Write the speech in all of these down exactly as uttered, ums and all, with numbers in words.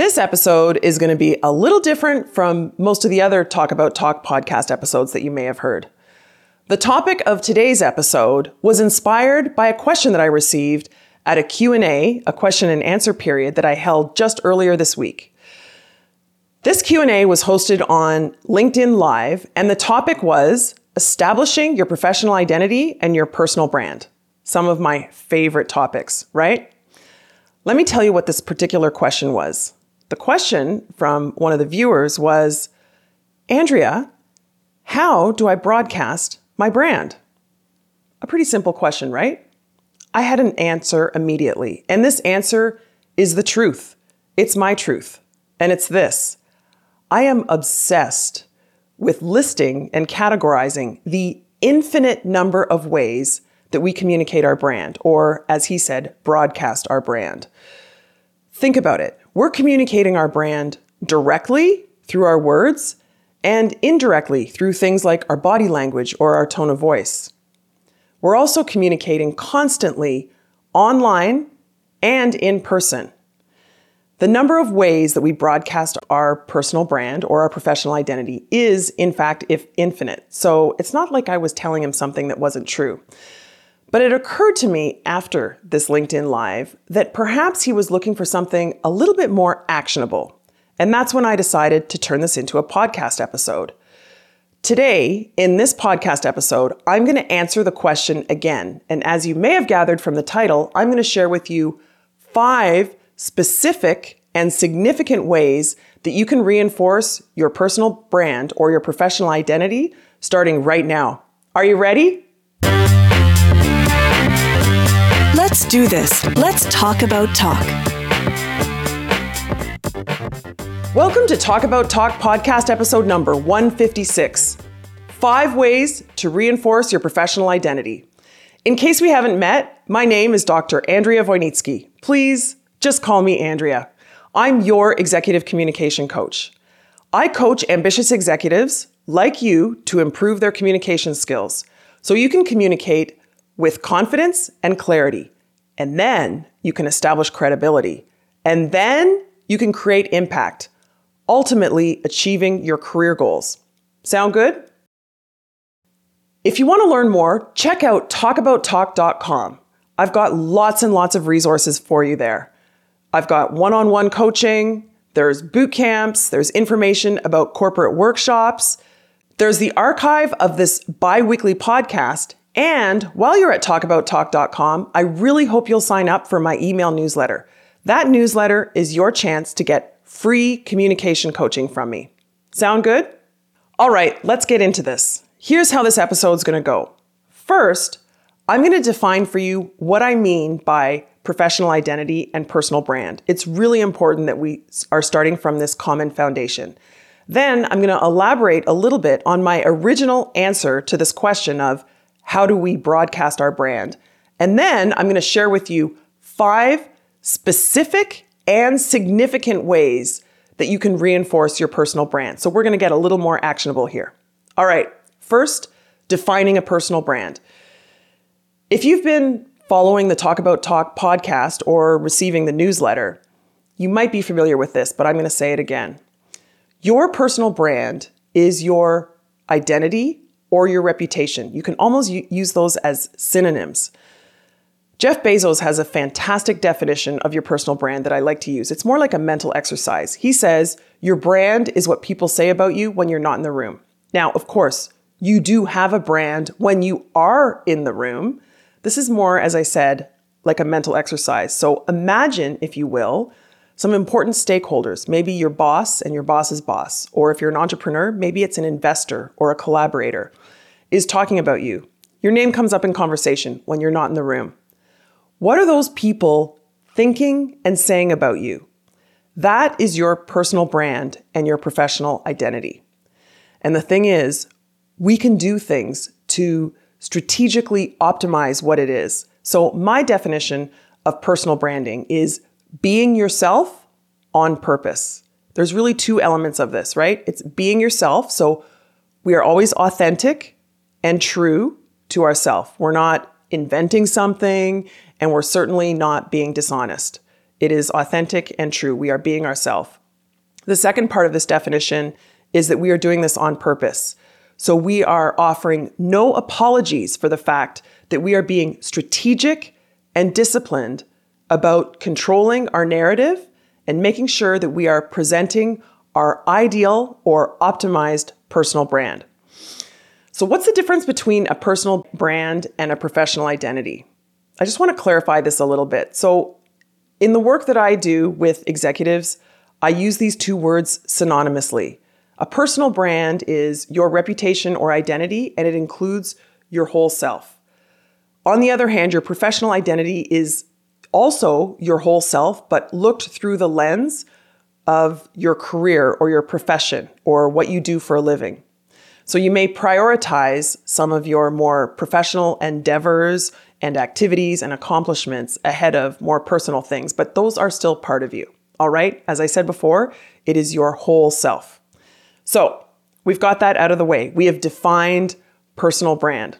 This episode is going to be a little different from most of the other Talk About Talk podcast episodes that you may have heard. The topic of today's episode was inspired by a question that I received at a Q and A, a question and answer period that I held just earlier this week. This Q and A was hosted on LinkedIn Live, and the topic was establishing your professional identity and your personal brand. Some of my favorite topics, right? Let me tell you what this particular question was. The question from one of the viewers was, Andrea, how do I broadcast my brand? A pretty simple question, right? I had an answer immediately, and this answer is the truth. It's my truth, and it's this. I am obsessed with listing and categorizing the infinite number of ways that we communicate our brand, or as he said, broadcast our brand. Think about it. We're communicating our brand directly through our words and indirectly through things like our body language or our tone of voice. We're also communicating constantly online and in person. The number of ways that we broadcast our personal brand or our professional identity is, in fact, if infinite. So it's not like I was telling him something that wasn't true. But it occurred to me after this LinkedIn Live that perhaps he was looking for something a little bit more actionable. And that's when I decided to turn this into a podcast episode. Today, in this podcast episode, I'm going to answer the question again. And as you may have gathered from the title, I'm going to share with you five specific and significant ways that you can reinforce your personal brand or your professional identity starting right now. Are you ready? Let's do this. Let's talk about talk. Welcome to Talk About Talk podcast episode number one fifty-six. Five ways to reinforce your professional identity. In case we haven't met, my name is Doctor Andrea Wojnicki. Please just call me Andrea. I'm your executive communication coach. I coach ambitious executives like you to improve their communication skills so you can communicate with confidence and clarity. And then you can establish credibility. And then you can create impact, ultimately achieving your career goals. Sound good? If you want to learn more, check out talk about talk dot com. I've got lots and lots of resources for you there. I've got one-on-one coaching, there's boot camps, there's information about corporate workshops, there's the archive of this bi-weekly podcast, and while you're at talk about talk dot com, I really hope you'll sign up for my email newsletter. That newsletter is your chance to get free communication coaching from me. Sound good? All right, let's get into this. Here's how this episode's going to go. First, I'm going to define for you what I mean by professional identity and personal brand. It's really important that we are starting from this common foundation. Then I'm going to elaborate a little bit on my original answer to this question of how do we broadcast our brand? And then I'm going to share with you five specific and significant ways that you can reinforce your personal brand. So we're going to get a little more actionable here. All right. First, defining a personal brand. If you've been following the Talk About Talk podcast or receiving the newsletter, you might be familiar with this, but I'm going to say it again. Your personal brand is your identity or your reputation. You can almost use those as synonyms. Jeff Bezos has a fantastic definition of your personal brand that I like to use. It's more like a mental exercise. He says, your brand is what people say about you when you're not in the room. Now, of course, you do have a brand when you are in the room. This is more, as I said, like a mental exercise. So imagine, if you will, some important stakeholders, maybe your boss and your boss's boss, or if you're an entrepreneur, maybe it's an investor or a collaborator, is talking about you. Your name comes up in conversation when you're not in the room. What are those people thinking and saying about you? That is your personal brand and your professional identity. And the thing is, we can do things to strategically optimize what it is. So my definition of personal branding is being yourself on purpose. There's really two elements of this, right? It's being yourself. So we are always authentic and true to ourselves. We're not inventing something, and we're certainly not being dishonest. It is authentic and true. We are being ourselves. The second part of this definition is that we are doing this on purpose. So we are offering no apologies for the fact that we are being strategic and disciplined about controlling our narrative and making sure that we are presenting our ideal or optimized personal brand. So what's the difference between a personal brand and a professional identity? I just want to clarify this a little bit. So in the work that I do with executives, I use these two words synonymously. A personal brand is your reputation or identity, and it includes your whole self. On the other hand, your professional identity is also your whole self, but looked through the lens of your career or your profession or what you do for a living. So you may prioritize some of your more professional endeavors and activities and accomplishments ahead of more personal things, but those are still part of you. All right? As I said before, it is your whole self. So we've got that out of the way. We have defined personal brand.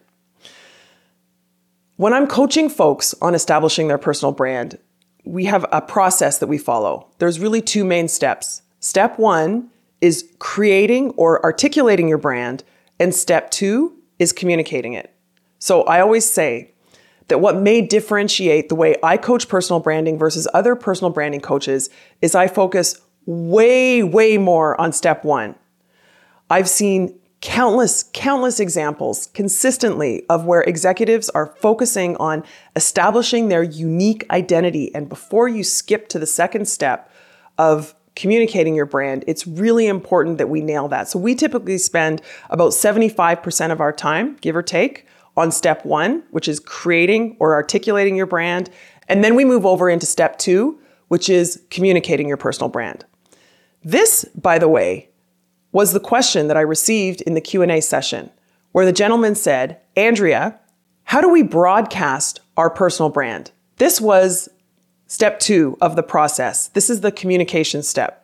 When I'm coaching folks on establishing their personal brand, we have a process that we follow. There's really two main steps. Step one is creating or articulating your brand, and step two is communicating it. So I always say that what may differentiate the way I coach personal branding versus other personal branding coaches is I focus way, way more on step one. I've seen countless, countless examples consistently of where executives are focusing on establishing their unique identity. And before you skip to the second step of communicating your brand, it's really important that we nail that. So we typically spend about seventy-five percent of our time, give or take, on step one, which is creating or articulating your brand. And then we move over into step two, which is communicating your personal brand. This, by the way, was the question that I received in the Q and A session, where the gentleman said, Andrea, how do we broadcast our personal brand? This was step two of the process. This is the communication step.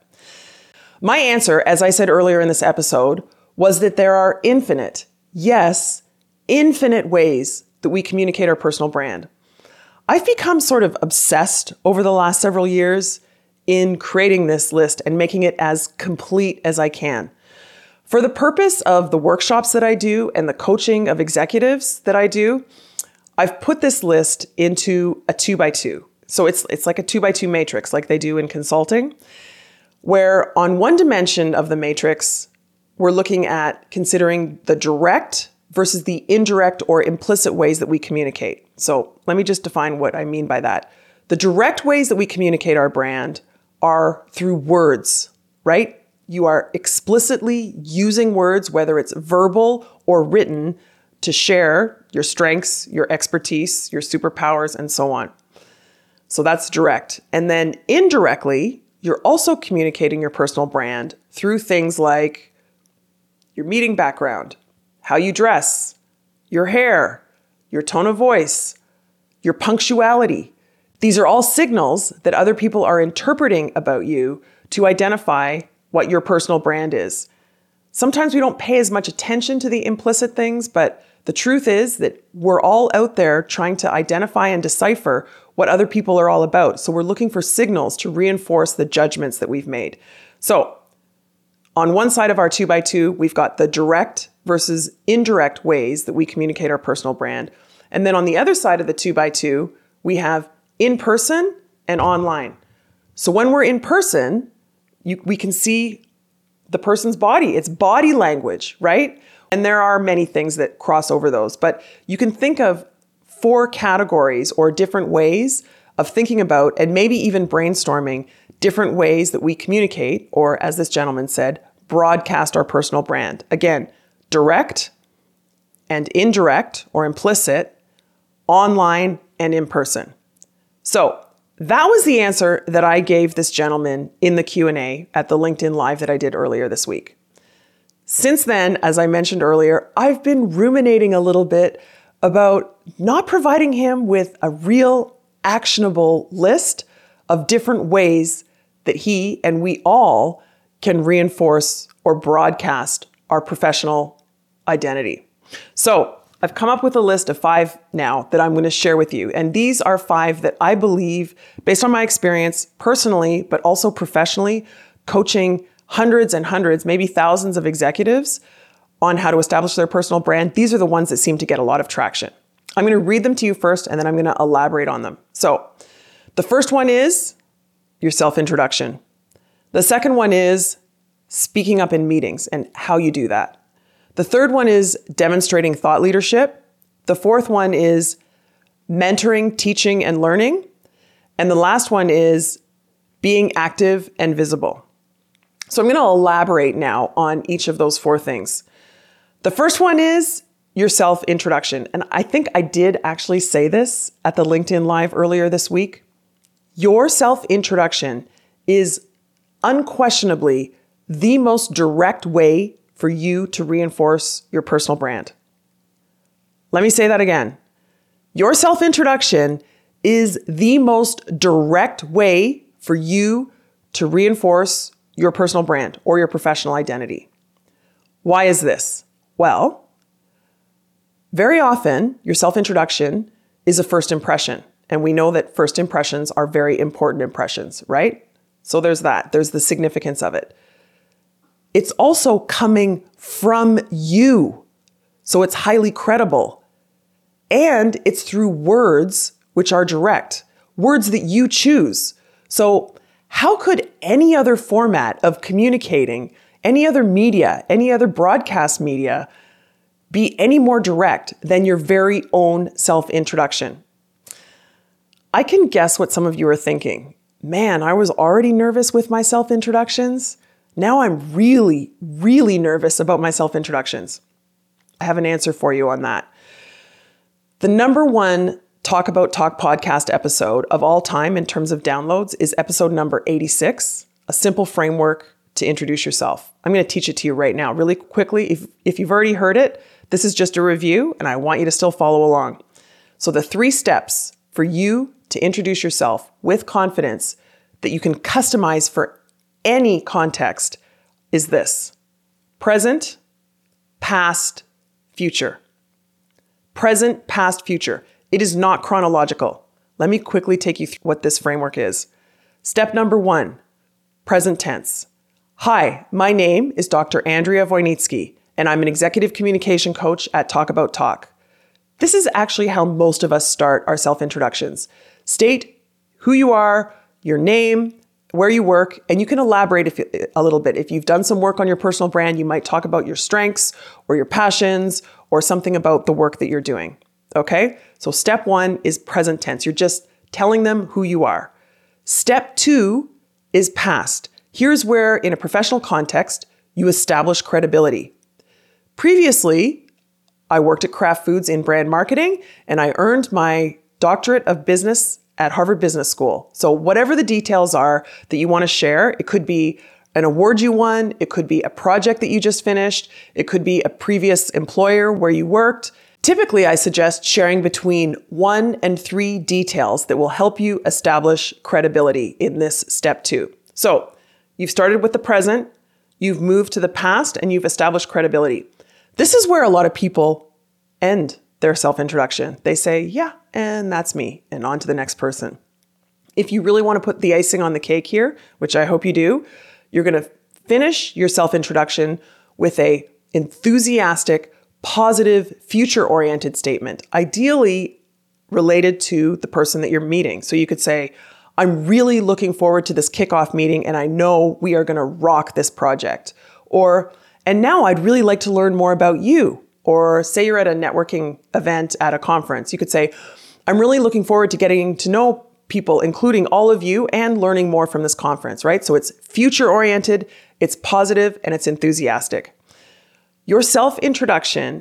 My answer, as I said earlier in this episode, was that there are infinite, yes, infinite ways that we communicate our personal brand. I've become sort of obsessed over the last several years in creating this list and making it as complete as I can. For the purpose of the workshops that I do and the coaching of executives that I do, I've put this list into a two by two. So it's it's like a two by two matrix like they do in consulting, where on one dimension of the matrix, we're looking at considering the direct versus the indirect or implicit ways that we communicate. So let me just define what I mean by that. The direct ways that we communicate our brand are through words, right? You are explicitly using words, whether it's verbal or written, to share your strengths, your expertise, your superpowers, and so on. So that's direct. And then indirectly, you're also communicating your personal brand through things like your meeting background, how you dress, your hair, your tone of voice, your punctuality. These are all signals that other people are interpreting about you to identify what your personal brand is. Sometimes we don't pay as much attention to the implicit things, but the truth is that we're all out there trying to identify and decipher what other people are all about. So we're looking for signals to reinforce the judgments that we've made. So on one side of our two by two, we've got the direct versus indirect ways that we communicate our personal brand. And then on the other side of the two by two, we have in person and online. So when we're in person, you, we can see the person's body. It's body language, right? And there are many things that cross over those, but you can think of four categories or different ways of thinking about and maybe even brainstorming different ways that we communicate, or as this gentleman said, broadcast our personal brand. Again, direct and indirect or implicit, online and in person. So that was the answer that I gave this gentleman in the Q and A at the LinkedIn Live that I did earlier this week. Since then, as I mentioned earlier, I've been ruminating a little bit about not providing him with a real actionable list of different ways that he and we all can reinforce or broadcast our professional identity. So I've come up with a list of five now that I'm going to share with you. And these are five that I believe, based on my experience personally, but also professionally, coaching hundreds and hundreds, maybe thousands of executives on how to establish their personal brand, these are the ones that seem to get a lot of traction. I'm going to read them to you first, and then I'm going to elaborate on them. So the first one is your self-introduction. The second one is speaking up in meetings and how you do that. The third one is demonstrating thought leadership. The fourth one is mentoring, teaching, and learning. And the last one is being active and visible. So I'm going to elaborate now on each of those four things. The first one is your self-introduction. And I think I did actually say this at the LinkedIn Live earlier this week. Your self-introduction is unquestionably the most direct way for you to reinforce your personal brand. Let me say that again. Your self-introduction is the most direct way for you to reinforce your personal brand or your professional identity. Why is this? Well, very often your self-introduction is a first impression. And we know that first impressions are very important impressions, right? So there's that. There's the significance of it. It's also coming from you. So it's highly credible. And it's through words which are direct, words that you choose. So how could any other format of communicating, any other media, any other broadcast media be any more direct than your very own self-introduction? I can guess what some of you are thinking. Man, I was already nervous with my self-introductions. Now I'm really, really nervous about my self-introductions. I have an answer for you on that. The number one Talk About Talk podcast episode of all time in terms of downloads is episode number eighty-six, a simple framework to introduce yourself. I'm going to teach it to you right now really quickly. If, if you've already heard it, this is just a review and I want you to still follow along. So the three steps for you to introduce yourself with confidence that you can customize for any context is this: present, past, future. Present, past, future. It is not chronological. Let me quickly take you through what this framework is. Step number one, present tense. Hi, my name is Doctor Andrea Wojnicki, and I'm an executive communication coach at Talk About Talk. This is actually how most of us start our self-introductions. State who you are, your name, where you work, and you can elaborate if, a little bit. If you've done some work on your personal brand, you might talk about your strengths or your passions or something about the work that you're doing. Okay? So step one is present tense. You're just telling them who you are. Step two is past. Here's where, in a professional context, you establish credibility. Previously, I worked at Kraft Foods in brand marketing, and I earned my doctorate of business at Harvard Business School. So whatever the details are that you want to share, it could be an award you won, it could be a project that you just finished, it could be a previous employer where you worked. Typically, I suggest sharing between one and three details that will help you establish credibility in this step two. So you've started with the present, you've moved to the past, and you've established credibility. This is where a lot of people end their self-introduction. They say, yeah, and that's me, and on to the next person. If you really want to put the icing on the cake here, which I hope you do, you're going to finish your self-introduction with a enthusiastic, positive, future-oriented statement, ideally related to the person that you're meeting. So you could say, I'm really looking forward to this kickoff meeting, and I know we are going to rock this project. Or, and now I'd really like to learn more about you. Or say you're at a networking event at a conference. You could say, I'm really looking forward to getting to know people, including all of you, and learning more from this conference, right? So it's future-oriented, it's positive, and it's enthusiastic. Your self-introduction,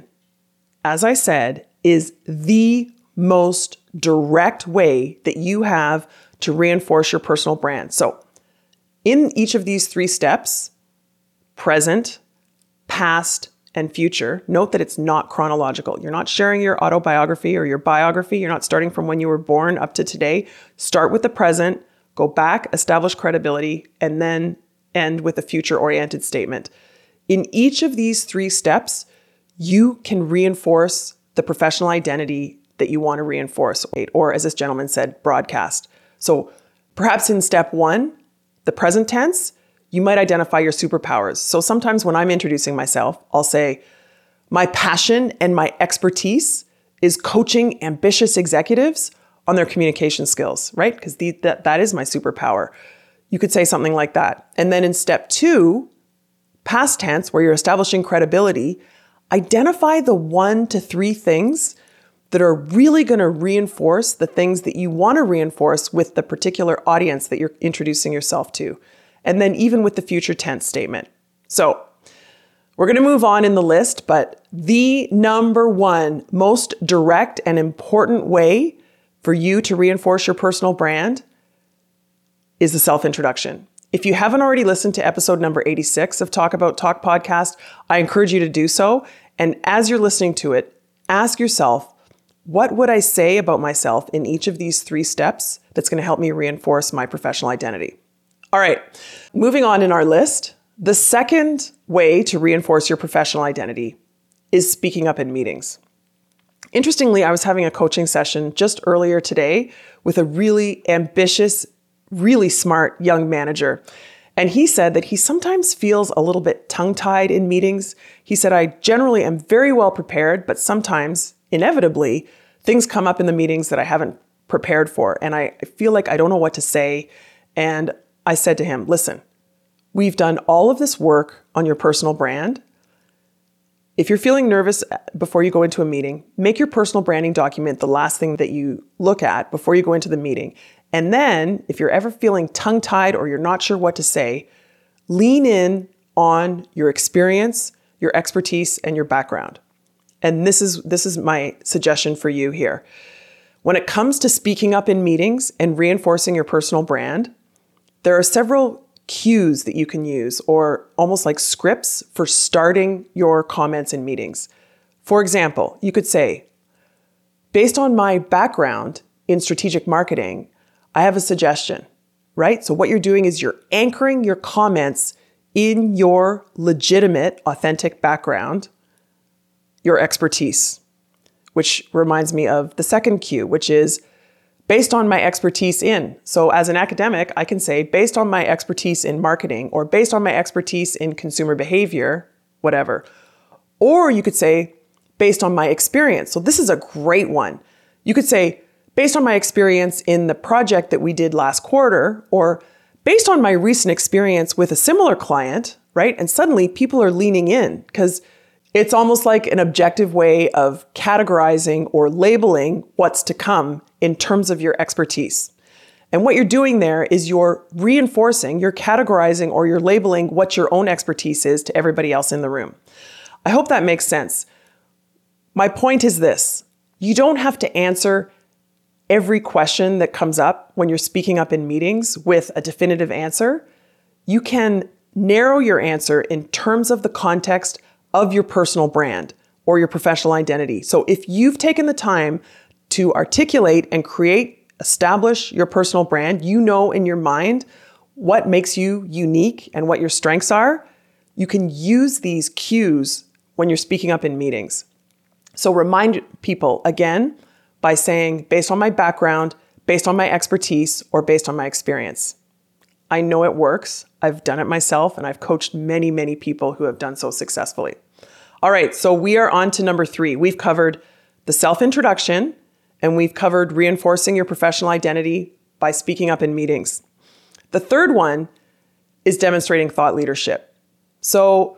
as I said, is the most direct way that you have to reinforce your personal brand. So in each of these three steps, present, past, and future, note that it's not chronological. You're not sharing your autobiography or your biography. You're not starting from when you were born up to today. Start with the present, go back, establish credibility, and then end with a future-oriented statement. In each of these three steps, you can reinforce the professional identity that you want to reinforce, or as this gentleman said, broadcast. So perhaps in step one, the present tense, you might identify your superpowers. So sometimes when I'm introducing myself, I'll say, my passion and my expertise is coaching ambitious executives on their communication skills, right? Because that, that is my superpower. You could say something like that. And then in step two, past tense, where you're establishing credibility, identify the one to three things that are really going to reinforce the things that you want to reinforce with the particular audience that you're introducing yourself to. And then even with the future tense statement. So we're going to move on in the list, but the number one most direct and important way for you to reinforce your personal brand is the self-introduction. If you haven't already listened to episode number eighty-six of Talk About Talk podcast, I encourage you to do so. And as you're listening to it, ask yourself, what would I say about myself in each of these three steps that's going to help me reinforce my professional identity? All right, moving on in our list. The second way to reinforce your professional identity is speaking up in meetings. Interestingly, I was having a coaching session just earlier today with a really ambitious, really smart young manager. And he said that he sometimes feels a little bit tongue-tied in meetings. He said, I generally am very well prepared, but sometimes, inevitably, things come up in the meetings that I haven't prepared for. And I feel like I don't know what to say. And I said to him, listen, we've done all of this work on your personal brand. If you're feeling nervous before you go into a meeting, make your personal branding document the last thing that you look at before you go into the meeting. And then if you're ever feeling tongue-tied or you're not sure what to say, lean in on your experience, your expertise, and your background. And this is, this is my suggestion for you here. When it comes to speaking up in meetings and reinforcing your personal brand, there are several cues that you can use, or almost like scripts for starting your comments in meetings. For example, you could say, based on my background in strategic marketing, I have a suggestion, right? So what you're doing is you're anchoring your comments in your legitimate, authentic background, your expertise, which reminds me of the second cue, which is based on my expertise in. So as an academic, I can say, based on my expertise in marketing, or based on my expertise in consumer behavior, whatever. Or you could say, based on my experience. So this is a great one. You could say, based on my experience in the project that we did last quarter, or based on my recent experience with a similar client, right? And suddenly people are leaning in because it's almost like an objective way of categorizing or labeling what's to come in terms of your expertise. And what you're doing there is you're reinforcing, you're categorizing, or you're labeling what your own expertise is to everybody else in the room. I hope that makes sense. My point is this: you don't have to answer every question that comes up when you're speaking up in meetings with a definitive answer. You can narrow your answer in terms of the context of your personal brand or your professional identity. So if you've taken the time to articulate and create, establish your personal brand, you know in your mind what makes you unique and what your strengths are, you can use these cues when you're speaking up in meetings. So remind people again by saying, based on my background, based on my expertise, or based on my experience. I know it works. I've done it myself, and I've coached many, many people who have done so successfully. All right, so we are on to number three. We've covered the self-introduction, and we've covered reinforcing your professional identity by speaking up in meetings. The third one is demonstrating thought leadership. So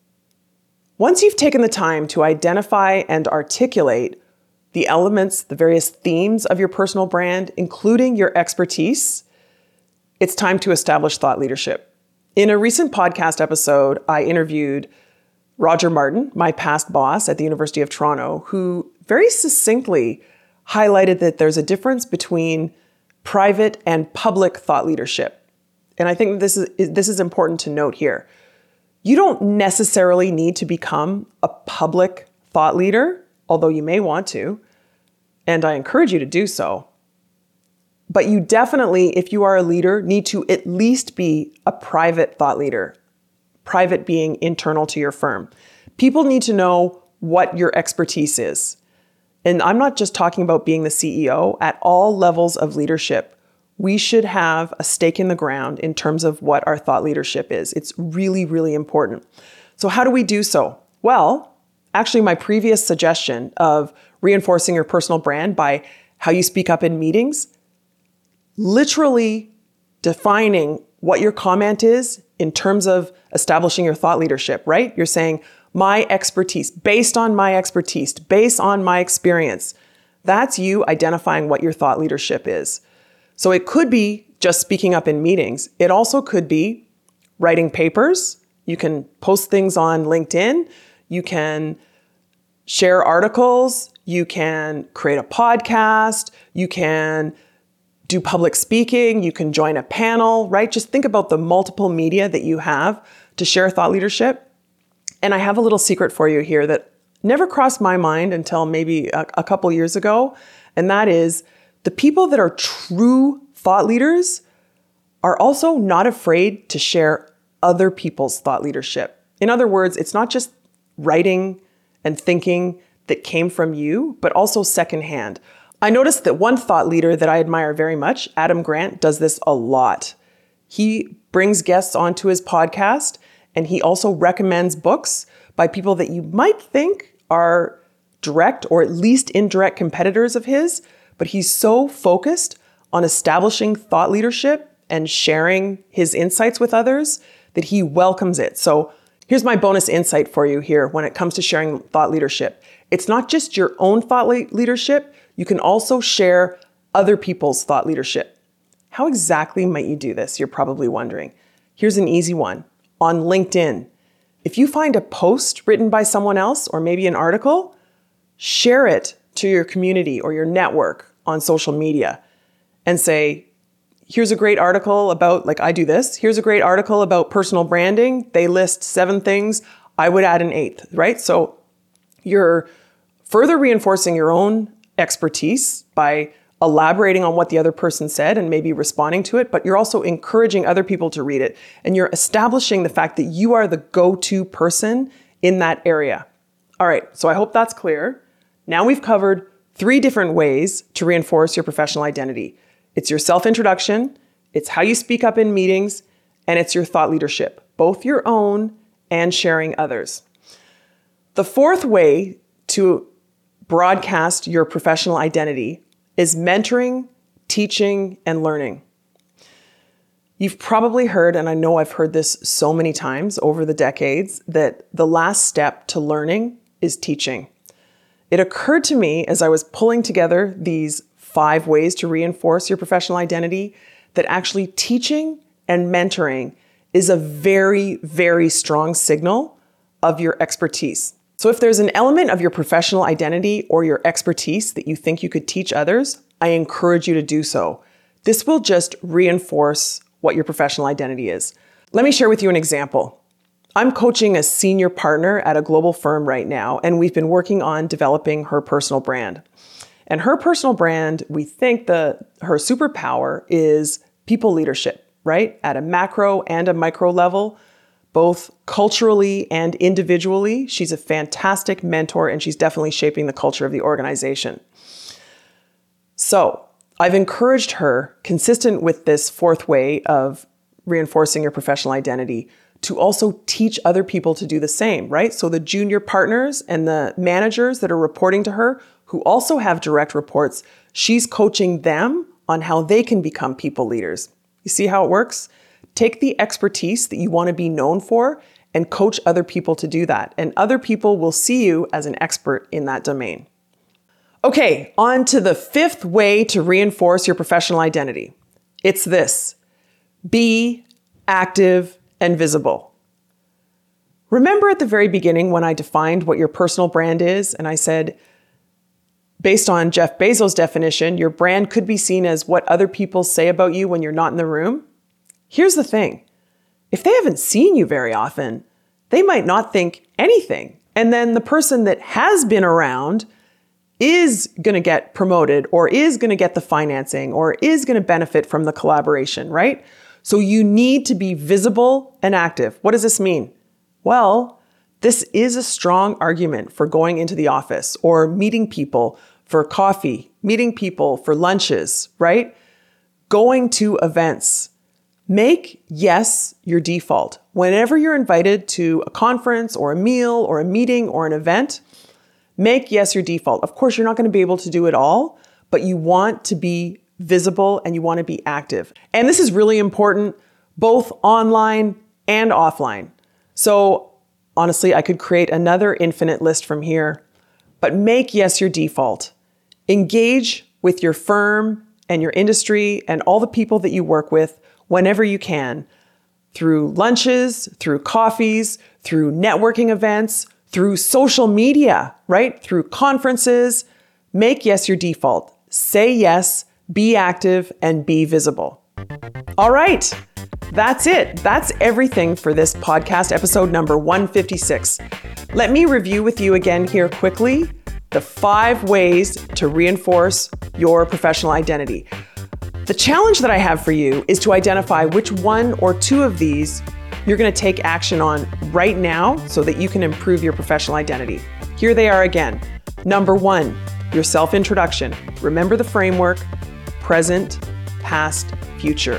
once you've taken the time to identify and articulate the elements, the various themes of your personal brand, including your expertise, it's time to establish thought leadership. In a recent podcast episode, I interviewed Roger Martin, my past boss at the University of Toronto, who very succinctly highlighted that there's a difference between private and public thought leadership. And I think this is, this is important to note here. You don't necessarily need to become a public thought leader, although you may want to, and I encourage you to do so. But you definitely, if you are a leader, need to at least be a private thought leader. Private being internal to your firm. People need to know what your expertise is. And I'm not just talking about being the C E O. At all levels of leadership, we should have a stake in the ground in terms of what our thought leadership is. It's really, really important. So how do we do so? Well, actually, my previous suggestion of reinforcing your personal brand by how you speak up in meetings, literally defining what your comment is in terms of establishing your thought leadership, right? You're saying, my expertise, based on my expertise, based on my experience. That's you identifying what your thought leadership is. So it could be just speaking up in meetings. It also could be writing papers. You can post things on LinkedIn. You can share articles. You can create a podcast. You can do public speaking. You can join a panel, right? Just think about the multiple media that you have to share thought leadership. And I have a little secret for you here that never crossed my mind until maybe a, a couple years ago. And that is the people that are true thought leaders are also not afraid to share other people's thought leadership. In other words, it's not just writing and thinking that came from you, but also secondhand. I noticed that one thought leader that I admire very much, Adam Grant, does this a lot. He brings guests onto his podcast, and he also recommends books by people that you might think are direct or at least indirect competitors of his, but he's so focused on establishing thought leadership and sharing his insights with others that he welcomes it. So here's my bonus insight for you here when it comes to sharing thought leadership. It's not just your own thought le- leadership, you can also share other people's thought leadership. How exactly might you do this? You're probably wondering. Here's an easy one. On LinkedIn, if you find a post written by someone else or maybe an article, share it to your community or your network on social media and say, here's a great article about, like I do this, here's a great article about personal branding. They list seven things. I would add an eighth, right? So you're further reinforcing your own expertise by elaborating on what the other person said and maybe responding to it, but you're also encouraging other people to read it. And you're establishing the fact that you are the go-to person in that area. All right, so I hope that's clear. Now we've covered three different ways to reinforce your professional identity. It's your self-introduction, it's how you speak up in meetings, and it's your thought leadership, both your own and sharing others. The fourth way to broadcast your professional identity is mentoring, teaching, and learning. You've probably heard, and I know I've heard this so many times over the decades, that the last step to learning is teaching. It occurred to me as I was pulling together these five ways to reinforce your professional identity that actually teaching and mentoring is a very, very strong signal of your expertise. So if there's an element of your professional identity or your expertise that you think you could teach others, I encourage you to do so. This will just reinforce what your professional identity is. Let me share with you an example. I'm coaching a senior partner at a global firm right now, and we've been working on developing her personal brand. And her personal brand, we think the her superpower is people leadership, right? At a macro and a micro level, both culturally and individually. She's a fantastic mentor, and she's definitely shaping the culture of the organization. So I've encouraged her, consistent with this fourth way of reinforcing your professional identity, to also teach other people to do the same, right? So the junior partners and the managers that are reporting to her, who also have direct reports, she's coaching them on how they can become people leaders. You see how it works? Take the expertise that you want to be known for and coach other people to do that. And other people will see you as an expert in that domain. Okay, on to the fifth way to reinforce your professional identity. It's this: be active and visible. Remember at the very beginning when I defined what your personal brand is, and I said, based on Jeff Bezos' definition, your brand could be seen as what other people say about you when you're not in the room? Here's the thing. If they haven't seen you very often, they might not think anything. And then the person that has been around is going to get promoted or is going to get the financing or is going to benefit from the collaboration, right? So you need to be visible and active. What does this mean? Well, this is a strong argument for going into the office or meeting people for coffee, meeting people for lunches, right? going to events. Make yes your default. Whenever you're invited to a conference or a meal or a meeting or an event, make yes your default. Of course, you're not going to be able to do it all, but you want to be visible and you want to be active. And this is really important, both online and offline. So honestly, I could create another infinite list from here, but make yes your default. Engage with your firm and your industry and all the people that you work with whenever you can, through lunches, through coffees, through networking events, through social media, right? Through conferences. Make yes your default. Say yes, be active, and be visible. All right, that's it. That's everything for this podcast episode number one fifty-six. Let me review with you again here quickly the five ways to reinforce your professional identity. The challenge that I have for you is to identify which one or two of these you're going to take action on right now so that you can improve your professional identity. Here they are again. Number one, your self-introduction. Remember the framework, present, past, future.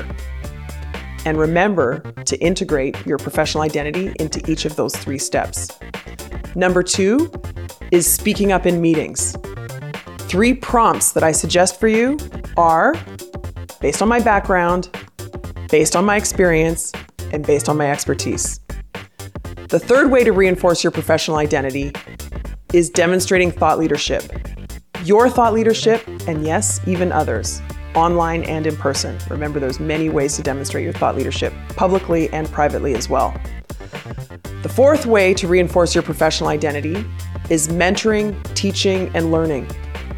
And remember to integrate your professional identity into each of those three steps. Number two is speaking up in meetings. Three prompts that I suggest for you are based on my background, based on my experience, and based on my expertise. The third way to reinforce your professional identity is demonstrating thought leadership. Your thought leadership, and yes, even others, online and in person. Remember, there's many ways to demonstrate your thought leadership, publicly and privately as well. The fourth way to reinforce your professional identity is mentoring, teaching, and learning.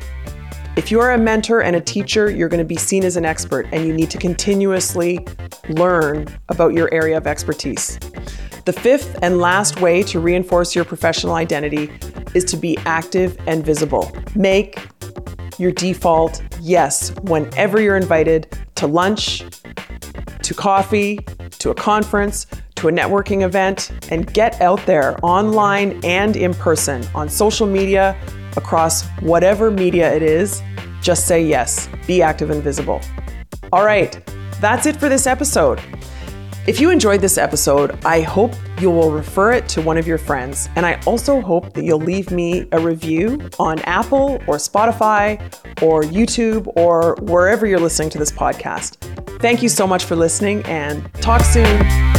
If you are a mentor and a teacher, you're going to be seen as an expert, and you need to continuously learn about your area of expertise. The fifth and last way to reinforce your professional identity is to be active and visible. Make your default yes whenever you're invited to lunch, to coffee, to a conference, to a networking event, and get out there online and in person on social media, across whatever media it is. Just say yes, be active and visible. All right, that's it for this episode. If you enjoyed this episode, I hope you will refer it to one of your friends. And I also hope that you'll leave me a review on Apple or Spotify or YouTube or wherever you're listening to this podcast. Thank you so much for listening, and talk soon.